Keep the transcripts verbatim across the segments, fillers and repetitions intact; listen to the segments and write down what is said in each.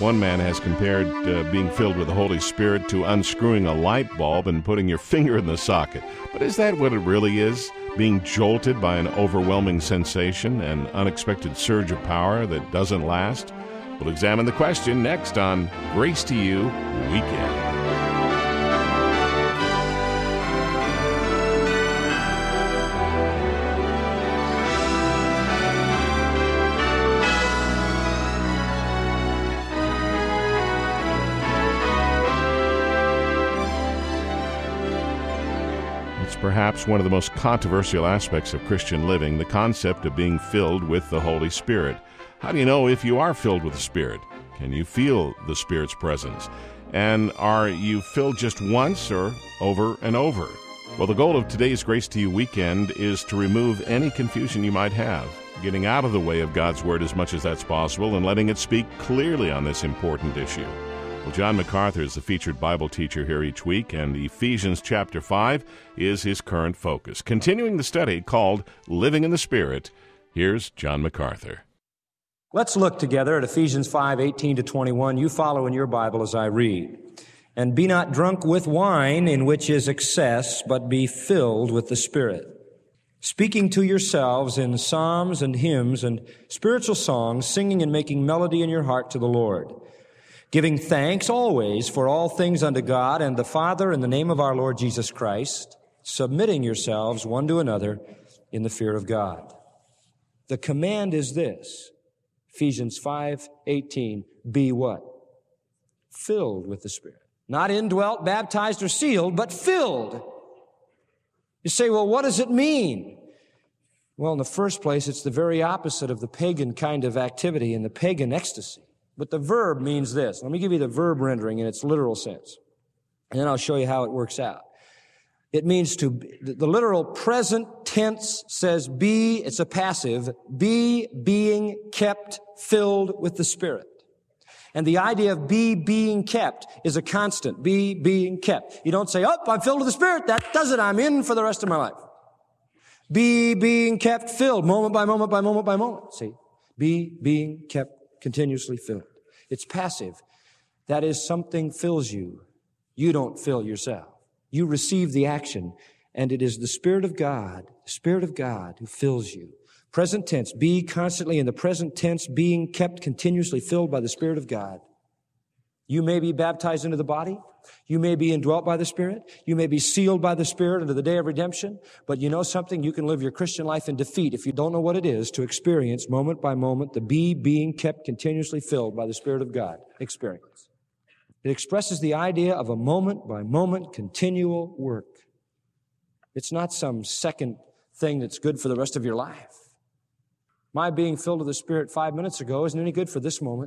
One man has compared uh, being filled with the Holy Spirit to unscrewing a light bulb and putting your finger in the socket. But is that what it really is? Being jolted by an overwhelming sensation, an unexpected surge of power that doesn't last? We'll examine the question next on Grace to You Weekend. Perhaps one of the most controversial aspects of Christian living, the concept of being filled with the Holy Spirit. How do you know if you are filled with the Spirit? Can you feel the Spirit's presence? And are you filled just once or over and over? Well, the goal of today's Grace to You Weekend is to remove any confusion you might have, getting out of the way of God's Word as much as that's possible and letting it speak clearly on this important issue. Well, John MacArthur is the featured Bible teacher here each week, and Ephesians chapter five is his current focus. Continuing the study called Living in the Spirit, here's John MacArthur. Let's look together at Ephesians five, eighteen to twenty-one. You follow in your Bible as I read. And be not drunk with wine, in which is excess, but be filled with the Spirit, speaking to yourselves in psalms and hymns and spiritual songs, singing and making melody in your heart to the Lord, giving thanks always for all things unto God and the Father in the name of our Lord Jesus Christ, submitting yourselves one to another in the fear of God. The command is this, Ephesians five eighteen, be what? Filled with the Spirit. Not indwelt, baptized, or sealed, but filled. You say, well, what does it mean? Well, in the first place, it's the very opposite of the pagan kind of activity and the pagan ecstasy. But the verb means this. Let me give you the verb rendering in its literal sense. And then I'll show you how it works out. It means to, the literal present tense says be, it's a passive, be being kept filled with the Spirit. And the idea of be being kept is a constant, be being kept. You don't say, oh, I'm filled with the Spirit, that does it, I'm in for the rest of my life. Be being kept filled, moment by moment by moment by moment. See, be being kept continuously filled. It's passive. That is, something fills you. You don't fill yourself. You receive the action, and it is the Spirit of God, the Spirit of God who fills you. Present tense, be constantly in the present tense, being kept continuously filled by the Spirit of God. You may be baptized into the body. You may be indwelt by the Spirit. You may be sealed by the Spirit into the day of redemption. But you know something? You can live your Christian life in defeat if you don't know what it is to experience moment by moment the be being kept continuously filled by the Spirit of God experience. It expresses the idea of a moment by moment continual work. It's not some second thing that's good for the rest of your life. My being filled with the Spirit five minutes ago isn't any good for this moment.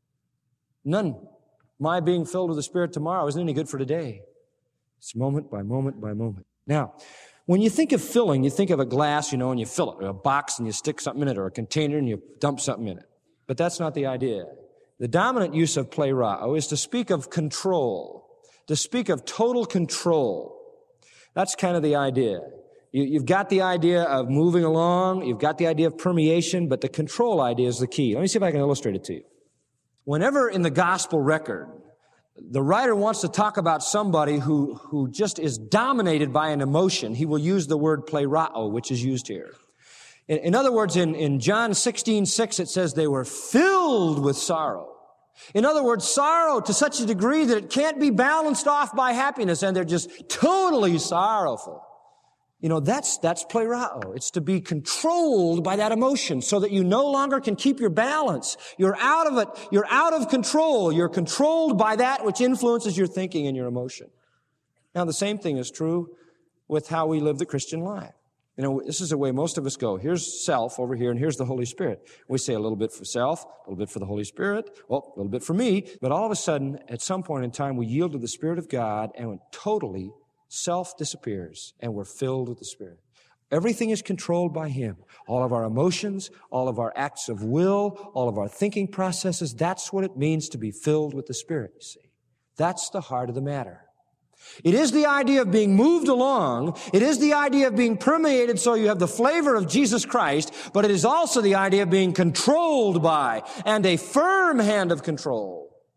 None. My being filled with the Spirit tomorrow isn't any good for today. It's moment by moment by moment. Now, when you think of filling, you think of a glass, you know, and you fill it, or a box and you stick something in it, or a container and you dump something in it. But that's not the idea. The dominant use of plerao is to speak of control, to speak of total control. That's kind of the idea. You, you've got the idea of moving along, you've got the idea of permeation, but the control idea is the key. Let me see if I can illustrate it to you. Whenever in the gospel record, the writer wants to talk about somebody who, who just is dominated by an emotion, he will use the word plerao, which is used here. In, in other words, in, in John sixteen six, it says they were filled with sorrow. In other words, sorrow to such a degree that it can't be balanced off by happiness, and they're just totally sorrowful. You know, that's, that's plerao. It's to be controlled by that emotion so that you no longer can keep your balance. You're out of it. You're out of control. You're controlled by that which influences your thinking and your emotion. Now, the same thing is true with how we live the Christian life. You know, this is the way most of us go. Here's self over here, and here's the Holy Spirit. We say a little bit for self, a little bit for the Holy Spirit, well, a little bit for me. But all of a sudden, at some point in time, we yield to the Spirit of God, and totally self disappears, and we're filled with the Spirit. Everything is controlled by Him. All of our emotions, all of our acts of will, all of our thinking processes, that's what it means to be filled with the Spirit, you see. That's the heart of the matter. It is the idea of being moved along. It is the idea of being permeated so you have the flavor of Jesus Christ, but it is also the idea of being controlled by and a firm hand of control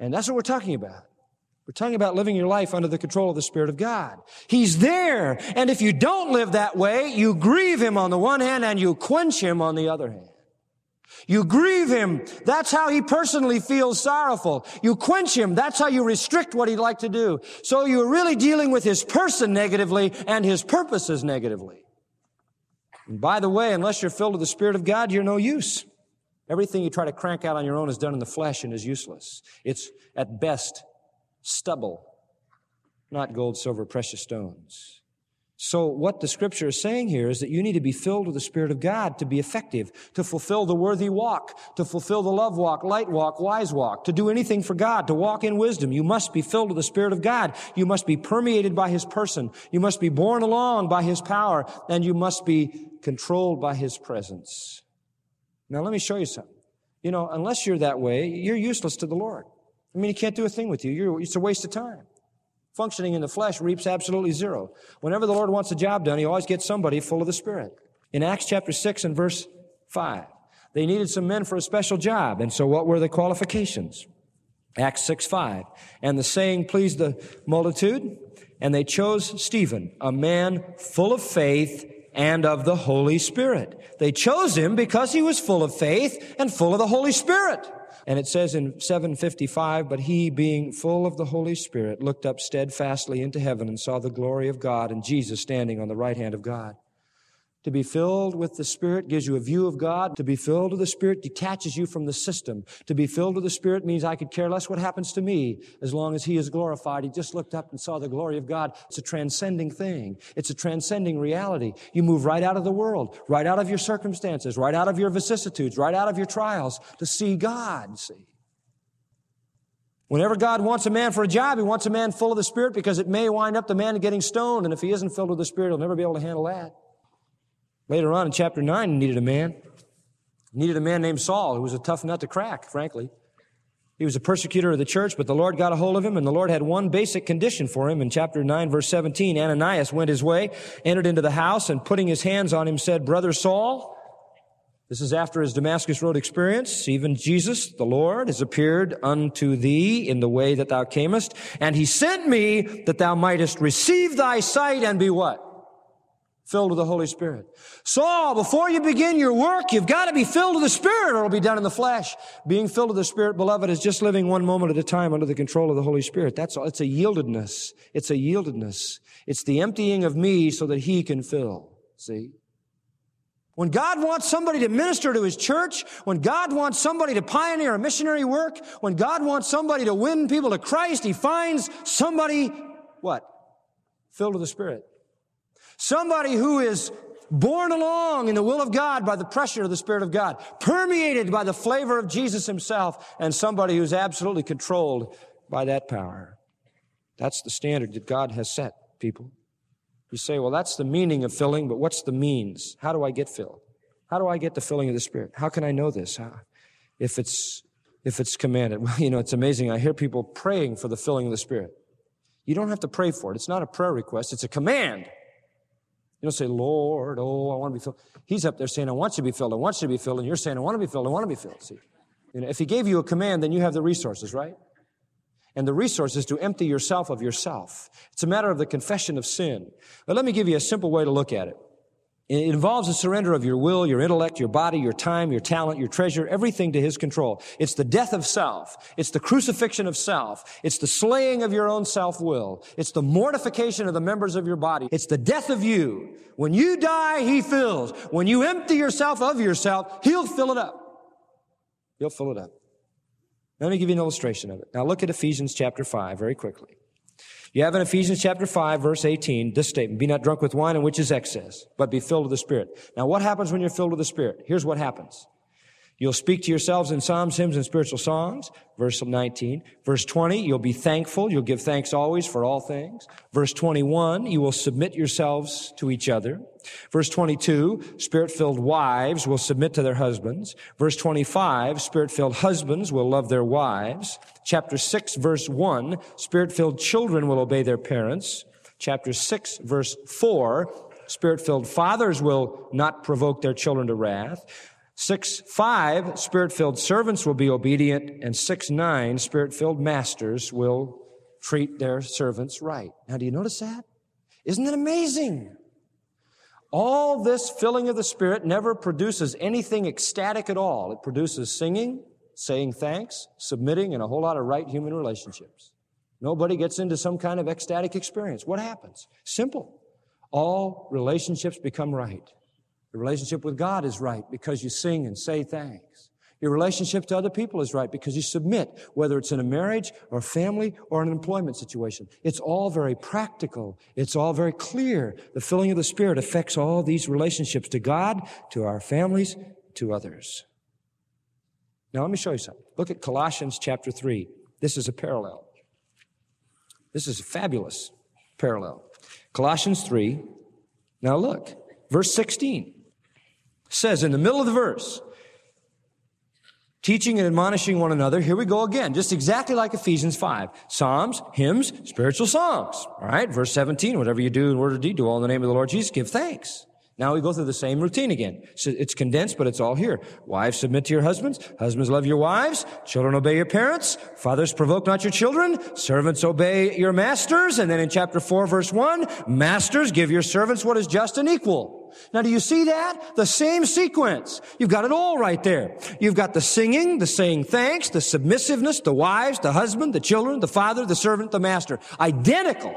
And that's what we're talking about. We're talking about living your life under the control of the Spirit of God. He's there. And if you don't live that way, you grieve Him on the one hand and you quench Him on the other hand. You grieve Him. That's how He personally feels sorrowful. You quench Him. That's how you restrict what He'd like to do. So you're really dealing with His person negatively and His purposes negatively. And by the way, unless you're filled with the Spirit of God, you're no use. Everything you try to crank out on your own is done in the flesh and is useless. It's at best stubble, not gold, silver, precious stones. So what the Scripture is saying here is that you need to be filled with the Spirit of God to be effective, to fulfill the worthy walk, to fulfill the love walk, light walk, wise walk, to do anything for God, to walk in wisdom. You must be filled with the Spirit of God. You must be permeated by His person. You must be borne along by His power, and you must be controlled by His presence. Now let me show you something. You know, unless you're that way, you're useless to the Lord. I mean, He can't do a thing with you. You're, it's a waste of time. Functioning in the flesh reaps absolutely zero. Whenever the Lord wants a job done, He always gets somebody full of the Spirit. In Acts chapter six and verse five, they needed some men for a special job. And so what were the qualifications? Acts six five. And the saying pleased the multitude, and they chose Stephen, a man full of faith and of the Holy Spirit. They chose him because he was full of faith and full of the Holy Spirit. And it says in seven fifty-five, but he, being full of the Holy Spirit, looked up steadfastly into heaven and saw the glory of God and Jesus standing on the right hand of God. To be filled with the Spirit gives you a view of God. To be filled with the Spirit detaches you from the system. To be filled with the Spirit means I could care less what happens to me as long as He is glorified. He just looked up and saw the glory of God. It's a transcending thing. It's a transcending reality. You move right out of the world, right out of your circumstances, right out of your vicissitudes, right out of your trials to see God, see. Whenever God wants a man for a job, He wants a man full of the Spirit because it may wind up the man getting stoned, and if he isn't filled with the Spirit, he'll never be able to handle that. Later on in chapter nine, he needed a man. He needed a man named Saul, who was a tough nut to crack, frankly. He was a persecutor of the church, but the Lord got a hold of him, and the Lord had one basic condition for him. In chapter nine, verse seventeen, Ananias went his way, entered into the house, and putting his hands on him said, Brother Saul, this is after his Damascus Road experience, even Jesus, the Lord, has appeared unto thee in the way that thou camest, and He sent me that thou mightest receive thy sight and be what? Filled with the Holy Spirit. Saul, before you begin your work, you've got to be filled with the Spirit or it'll be done in the flesh. Being filled with the Spirit, beloved, is just living one moment at a time under the control of the Holy Spirit. That's all. It's a yieldedness. It's a yieldedness. It's the emptying of me so that He can fill. See? When God wants somebody to minister to His church, when God wants somebody to pioneer a missionary work, when God wants somebody to win people to Christ, He finds somebody, what? Filled with the Spirit. Somebody who is borne along in the will of God by the pressure of the Spirit of God, permeated by the flavor of Jesus Himself, and somebody who's absolutely controlled by that power. That's the standard that God has set, people. You say, well, that's the meaning of filling, but what's the means? How do I get filled? How do I get the filling of the Spirit? How can I know this? How, if it's, if it's commanded? Well, you know, it's amazing. I hear people praying for the filling of the Spirit. You don't have to pray for it. It's not a prayer request. It's a command. You don't say, Lord, oh, I want to be filled. He's up there saying, I want you to be filled. I want you to be filled. And you're saying, I want to be filled. I want to be filled. See, you know, if He gave you a command, then you have the resources, right? And the resource is to empty yourself of yourself. It's a matter of the confession of sin. But let me give you a simple way to look at it. It involves a surrender of your will, your intellect, your body, your time, your talent, your treasure, everything to His control. It's the death of self. It's the crucifixion of self. It's the slaying of your own self-will. It's the mortification of the members of your body. It's the death of you. When you die, He fills. When you empty yourself of yourself, He'll fill it up. He'll fill it up. Let me give you an illustration of it. Now look at Ephesians chapter five very quickly. You have in Ephesians chapter five, verse eighteen, this statement, be not drunk with wine in which is excess, but be filled with the Spirit. Now what happens when you're filled with the Spirit? Here's what happens. You'll speak to yourselves in psalms, hymns, and spiritual songs. Verse nineteen. Verse twenty, you'll be thankful. You'll give thanks always for all things. Verse twenty-one, you will submit yourselves to each other. Verse twenty-two, Spirit-filled wives will submit to their husbands. Verse twenty-five, Spirit-filled husbands will love their wives. Chapter six, verse one, Spirit-filled children will obey their parents. Chapter six, verse four, Spirit-filled fathers will not provoke their children to wrath. six five, Spirit-filled servants will be obedient, and six nine, Spirit-filled masters will treat their servants right. Now, do you notice that? Isn't it amazing? All this filling of the Spirit never produces anything ecstatic at all. It produces singing, saying thanks, submitting, and a whole lot of right human relationships. Nobody gets into some kind of ecstatic experience. What happens? Simple. All relationships become right. The relationship with God is right because you sing and say thanks. Your relationship to other people is right because you submit, whether it's in a marriage or a family or an employment situation. It's all very practical. It's all very clear. The filling of the Spirit affects all these relationships to God, to our families, to others. Now, let me show you something. Look at Colossians chapter three. This is a parallel. This is a fabulous parallel. Colossians three. Now look, verse sixteen says in the middle of the verse, teaching and admonishing one another. Here we go again, just exactly like Ephesians five. Psalms, hymns, spiritual songs. All right, verse seventeen, whatever you do in word or deed, do all in the name of the Lord Jesus, give thanks. Now we go through the same routine again. So it's condensed, but it's all here. Wives, submit to your husbands. Husbands, love your wives. Children, obey your parents. Fathers, provoke not your children. Servants, obey your masters. And then in chapter four, verse one, masters, give your servants what is just and equal. Now, do you see that? The same sequence. You've got it all right there. You've got the singing, the saying thanks, the submissiveness, the wives, the husband, the children, the father, the servant, the master. Identical.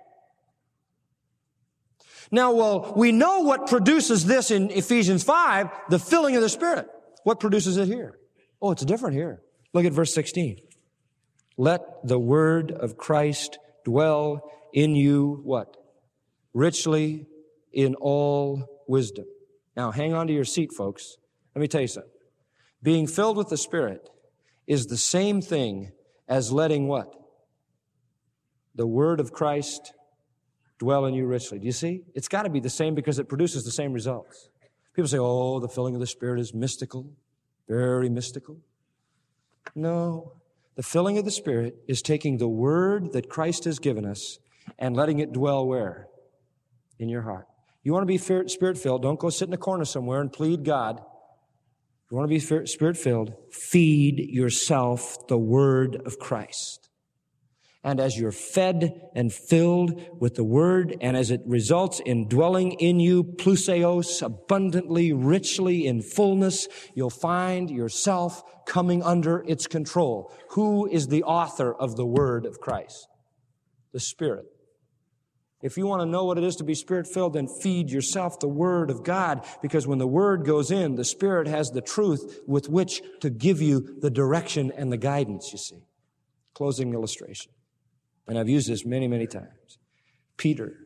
Now, well, we know what produces this in Ephesians five, the filling of the Spirit. What produces it here? Oh, it's different here. Look at verse sixteen. Let the word of Christ dwell in you, what? Richly in all wisdom. Now, hang on to your seat, folks. Let me tell you something. Being filled with the Spirit is the same thing as letting what? The word of Christ dwell in you richly. Do you see? It's got to be the same because it produces the same results. People say, oh, the filling of the Spirit is mystical, very mystical. No. The filling of the Spirit is taking the word that Christ has given us and letting it dwell where? In your heart. You want to be Spirit-filled, don't go sit in a corner somewhere and plead God. You want to be Spirit-filled, feed yourself the word of Christ. And as you're fed and filled with the word, and as it results in dwelling in you, pluseos, abundantly, richly, in fullness, you'll find yourself coming under its control. Who is the author of the word of Christ? The Spirit. If you want to know what it is to be Spirit-filled, then feed yourself the Word of God, because when the Word goes in, the Spirit has the truth with which to give you the direction and the guidance, you see. Closing illustration. And I've used this many, many times. Peter.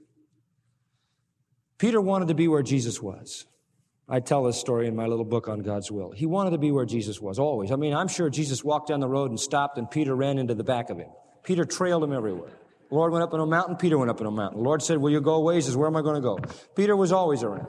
Peter wanted to be where Jesus was. I tell this story in my little book on God's will. He wanted to be where Jesus was, always. I mean, I'm sure Jesus walked down the road and stopped, and Peter ran into the back of him. Peter trailed him everywhere. The Lord went up on a mountain, Peter went up on a mountain. The Lord said, will you go away? He says, where am I going to go? Peter was always around.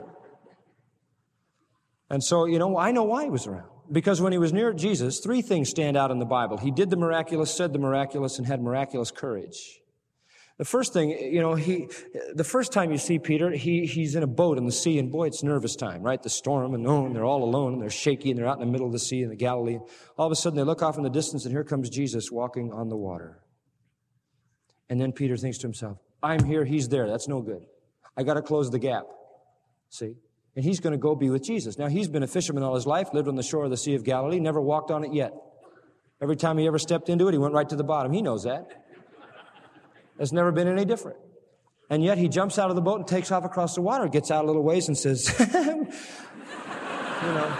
And so, you know, I know why he was around. Because when he was near Jesus, three things stand out in the Bible. He did the miraculous, said the miraculous, and had miraculous courage. The first thing, you know, he, the first time you see Peter, he, he's in a boat in the sea, and boy, it's nervous time, right? The storm, and oh, and they're all alone, and they're shaky, and they're out in the middle of the sea in the Galilee. All of a sudden, they look off in the distance, and here comes Jesus walking on the water. And then Peter thinks to himself, I'm here, he's there. That's no good. I got to close the gap. See? And he's going to go be with Jesus. Now, he's been a fisherman all his life, lived on the shore of the Sea of Galilee, never walked on it yet. Every time he ever stepped into it, he went right to the bottom. He knows that. It's never been any different. And yet he jumps out of the boat and takes off across the water, gets out a little ways and says, you know,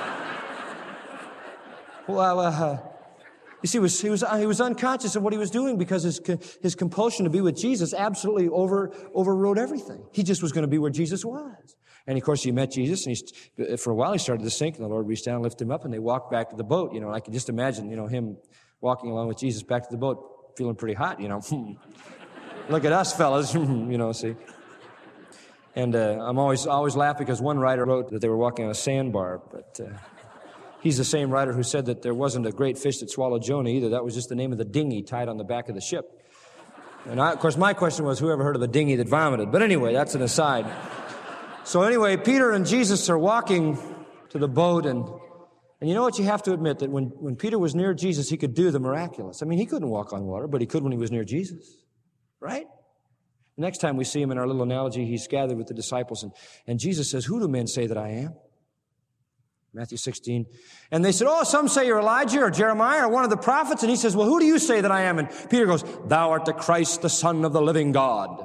well, uh, You see, he was, he was, he was unconscious of what he was doing because his, his compulsion to be with Jesus absolutely over, overrode everything. He just was going to be where Jesus was. And of course, he met Jesus, and he, for a while he started to sink, and the Lord reached down and lifted him up, and they walked back to the boat. You know, I can just imagine, you know, him walking along with Jesus back to the boat, feeling pretty hot, you know. Look at us, fellas, you know, see. And uh, I'm always always laughing because one writer wrote that they were walking on a sandbar, but uh, he's the same writer who said that there wasn't a great fish that swallowed Jonah either. That was just the name of the dinghy tied on the back of the ship. And I, of course, my question was, who ever heard of a dinghy that vomited? But anyway, that's an aside. So anyway, Peter and Jesus are walking to the boat, and And you know what? You have to admit that when, when Peter was near Jesus, he could do the miraculous. I mean, he couldn't walk on water, but he could when he was near Jesus. Right? The next time we see him in our little analogy, he's gathered with the disciples, and, and Jesus says, who do men say that I am? Matthew sixteen. And they said, oh, some say you're Elijah or Jeremiah or one of the prophets. And he says, well, who do you say that I am? And Peter goes, thou art the Christ, the Son of the living God.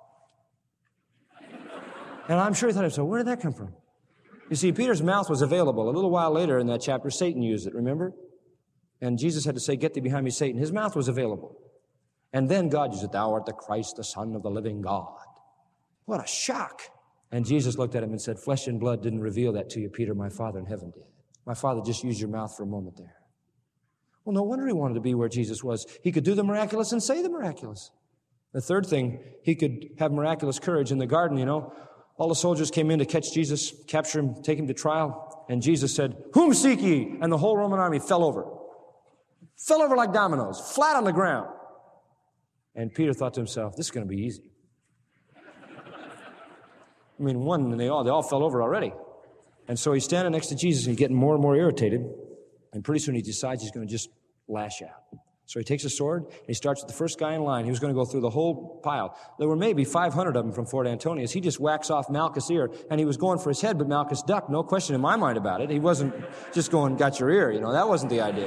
And I'm sure he thought to himself, where did that come from? You see, Peter's mouth was available. A little while later in that chapter, Satan used it, remember? And Jesus had to say, get thee behind me, Satan. His mouth was available. And then God used it, thou art the Christ, the Son of the living God. What a shock. And Jesus looked at him and said, flesh and blood didn't reveal that to you, Peter. My Father in heaven did. My Father just used your mouth for a moment there. Well, no wonder he wanted to be where Jesus was. He could do the miraculous and say the miraculous. The third thing, he could have miraculous courage in the garden, you know. All the soldiers came in to catch Jesus, capture him, take him to trial. And Jesus said, whom seek ye? And the whole Roman army fell over. Fell over like dominoes, flat on the ground. And Peter thought to himself, this is going to be easy. I mean, one, and they all, they all fell over already. And so he's standing next to Jesus and getting more and more irritated. And pretty soon he decides he's going to just lash out. So he takes a sword, and he starts with the first guy in line. He was going to go through the whole pile. There were maybe five hundred of them from Fort Antonius. He just whacks off Malchus' ear, and he was going for his head, but Malchus ducked. No question in my mind about it. He wasn't just going, got your ear, you know. That wasn't the idea.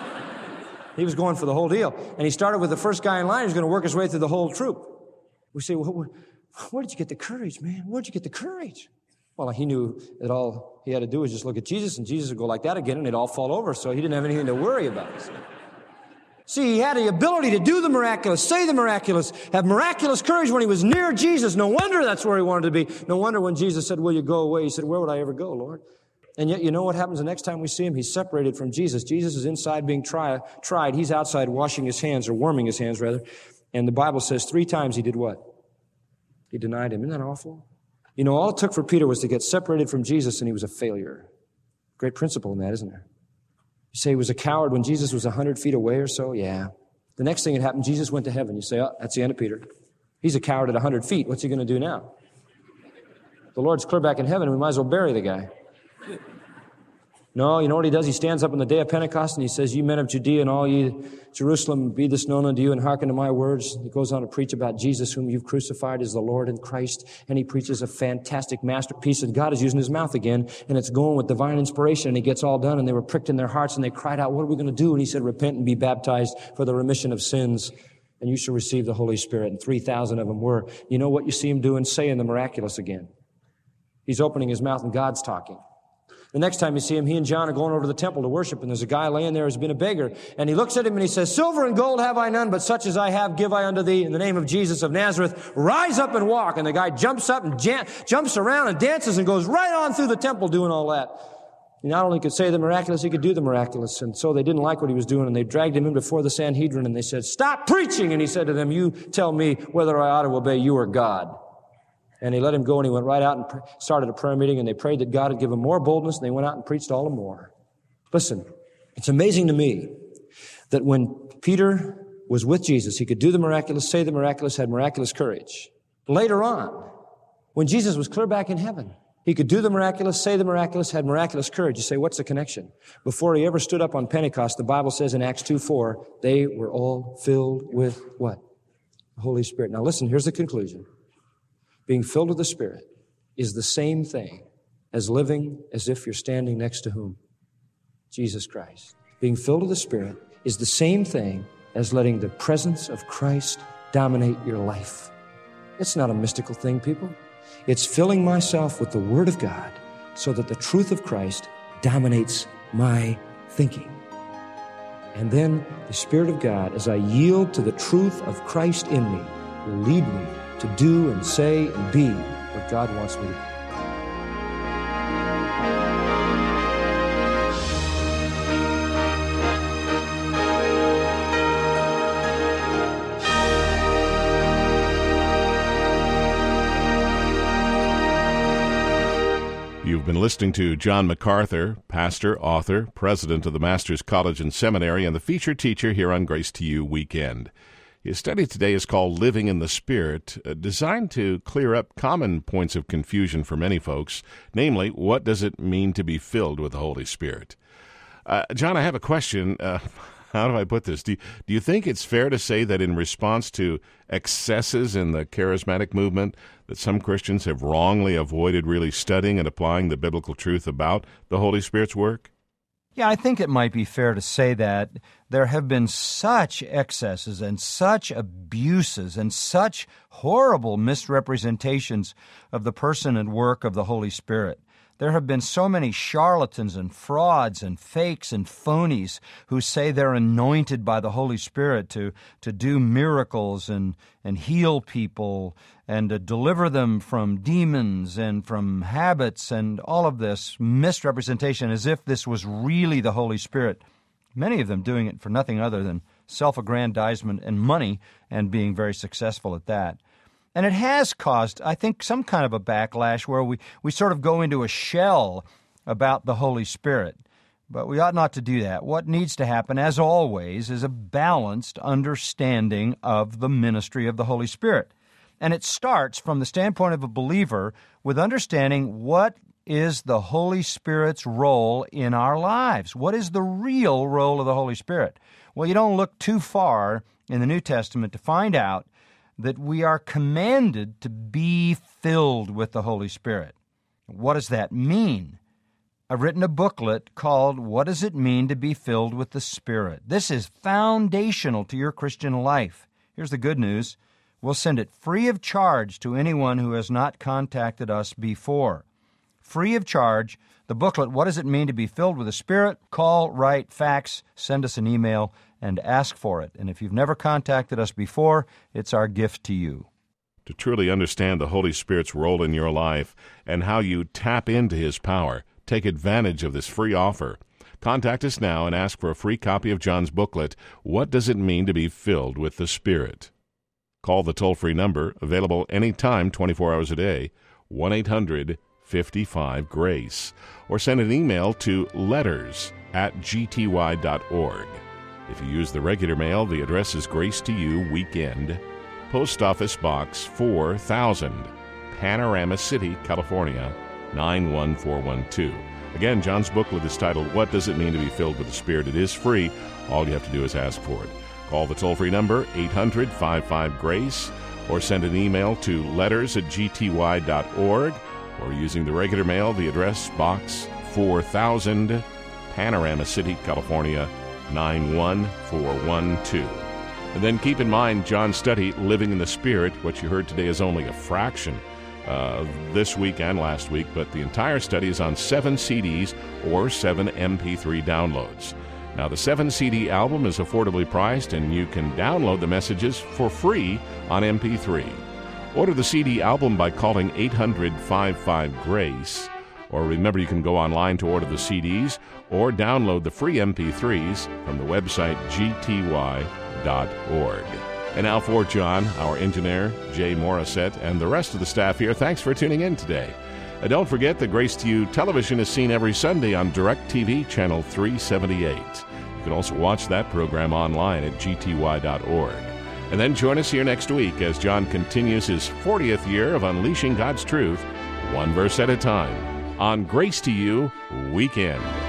He was going for the whole deal. And he started with the first guy in line. He was going to work his way through the whole troop. We say, well, where did you get the courage, man? Where'd you get the courage? Well, he knew that all he had to do was just look at Jesus, and Jesus would go like that again, and they'd all fall over, so he didn't have anything to worry about. See, he had the ability to do the miraculous, say the miraculous, have miraculous courage when he was near Jesus. No wonder that's where he wanted to be. No wonder when Jesus said, will you go away? He said, where would I ever go, Lord? And yet, you know what happens the next time we see him? He's separated from Jesus. Jesus is inside being try, tried. He's outside washing his hands, or warming his hands, rather. And the Bible says three times he did what? He denied him. Isn't that awful? You know, all it took for Peter was to get separated from Jesus, and he was a failure. Great principle in that, isn't there? You say he was a coward when Jesus was a hundred feet away or so? Yeah. The next thing that happened, Jesus went to heaven. You say, oh, that's the end of Peter. He's a coward at a hundred feet. What's he going to do now? The Lord's clear back in heaven, and we might as well bury the guy. No, you know what he does? He stands up on the day of Pentecost and he says, ye men of Judea and all ye Jerusalem, be this known unto you and hearken to my words. He goes on to preach about Jesus, whom you've crucified as the Lord and Christ. And he preaches a fantastic masterpiece, and God is using his mouth again, and it's going with divine inspiration, and he gets all done, and they were pricked in their hearts, and they cried out, what are we going to do? And he said, repent and be baptized for the remission of sins, and you shall receive the Holy Spirit. And three thousand of them were. You know what you see him doing? Saying the miraculous again. He's opening his mouth, and God's talking. The next time you see him, he and John are going over to the temple to worship, and there's a guy laying there who's been a beggar. And he looks at him and he says, silver and gold have I none, but such as I have give I unto thee. In the name of Jesus of Nazareth, rise up and walk. And the guy jumps up and jam- jumps around and dances and goes right on through the temple doing all that. He not only could say the miraculous, he could do the miraculous. And so they didn't like what he was doing, and they dragged him in before the Sanhedrin, and they said, stop preaching. And he said to them, you tell me whether I ought to obey you or God. And he let him go, and he went right out and pr- started a prayer meeting, and they prayed that God would give him more boldness, and they went out and preached all the more. Listen, it's amazing to me that when Peter was with Jesus, he could do the miraculous, say the miraculous, had miraculous courage. Later on, when Jesus was clear back in heaven, he could do the miraculous, say the miraculous, had miraculous courage. You say, what's the connection? Before he ever stood up on Pentecost, the Bible says in Acts two four, they were all filled with what? The Holy Spirit. Now listen, here's the conclusion. Being filled with the Spirit is the same thing as living as if you're standing next to whom? Jesus Christ. Being filled with the Spirit is the same thing as letting the presence of Christ dominate your life. It's not a mystical thing, people. It's filling myself with the Word of God so that the truth of Christ dominates my thinking. And then the Spirit of God, as I yield to the truth of Christ in me, will lead me to do and say and be what God wants me to be. You've been listening to John MacArthur, pastor, author, president of the Masters College and Seminary, and the featured teacher here on Grace to You Weekend. His study today is called Living in the Spirit, uh, designed to clear up common points of confusion for many folks, namely, what does it mean to be filled with the Holy Spirit? Uh, John, I have a question. Uh, how do I put this? Do you, do you think it's fair to say that in response to excesses in the charismatic movement, that some Christians have wrongly avoided really studying and applying the biblical truth about the Holy Spirit's work? Yeah, I think it might be fair to say that there have been such excesses and such abuses and such horrible misrepresentations of the person and work of the Holy Spirit. There have been so many charlatans and frauds and fakes and phonies who say they're anointed by the Holy Spirit to, to do miracles and, and heal people and to deliver them from demons and from habits and all of this misrepresentation as if this was really the Holy Spirit. Many of them doing it for nothing other than self-aggrandizement and money and being very successful at that. And it has caused, I think, some kind of a backlash where we, we sort of go into a shell about the Holy Spirit. But we ought not to do that. What needs to happen, as always, is a balanced understanding of the ministry of the Holy Spirit. And it starts from the standpoint of a believer with understanding what is the Holy Spirit's role in our lives. What is the real role of the Holy Spirit? Well, you don't look too far in the New Testament to find out that we are commanded to be filled with the Holy Spirit. What does that mean? I've written a booklet called What Does It Mean to Be Filled with the Spirit? This is foundational to your Christian life. Here's the good news. We'll send it free of charge to anyone who has not contacted us before. Free of charge, the booklet, What Does It Mean to Be Filled with the Spirit? Call, write, fax, send us an email, and ask for it. And if you've never contacted us before, it's our gift to you. To truly understand the Holy Spirit's role in your life and how you tap into His power, take advantage of this free offer. Contact us now and ask for a free copy of John's booklet, What Does It Mean to Be Filled with the Spirit? Call the toll-free number, available anytime, twenty-four hours a day, one eight hundred fifty-five GRACE, or send an email to letters at g t y dot org. If you use the regular mail, the address is Grace to You, Weekend, Post Office Box four thousand, Panorama City, California, nine one four one two. Again, John's booklet is titled, What Does It Mean to Be Filled with the Spirit? It is free. All you have to do is ask for it. Call the toll-free number, eight hundred fifty-five GRACE, or send an email to letters at g t y dot org, or using the regular mail, the address, Box four thousand, Panorama City, California, nine one four one two. And then keep in mind, John's study, Living in the Spirit, what you heard today is only a fraction uh, this week and last week, but the entire study is on seven C Ds or seven M P three downloads. Now, the seven C D album is affordably priced, and you can download the messages for free on M P three. Order the C D album by calling eight hundred fifty-five GRACE, or remember you can go online to order the C Ds or download the free M P threes from the website g t y dot org. And now for John, our engineer, Jay Morissette, and the rest of the staff here, thanks for tuning in today. And don't forget that Grace to You television is seen every Sunday on DirecTV Channel three seventy-eight. You can also watch that program online at g t y dot org. And then join us here next week as John continues his fortieth year of unleashing God's truth, one verse at a time, on Grace to You Weekend.